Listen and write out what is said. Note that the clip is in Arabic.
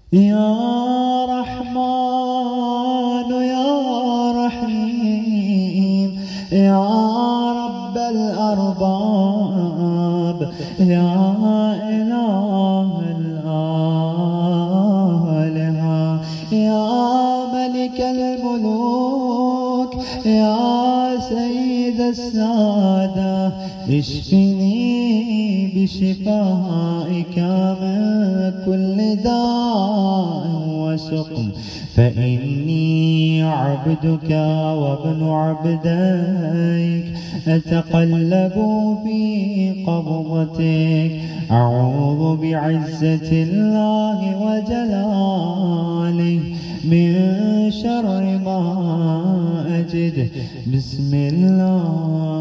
يا رحمن يا رحيم يا رب الأرباب يا إله الآلهة يا ملك الملوك يا سيد السادة اشفني بشفائك من كل داء وسقم فإني عبدك وابن عبديك أتقلب في قبضتك أعوذ بعزة الله وجلاله من شر ما أجد بسم الله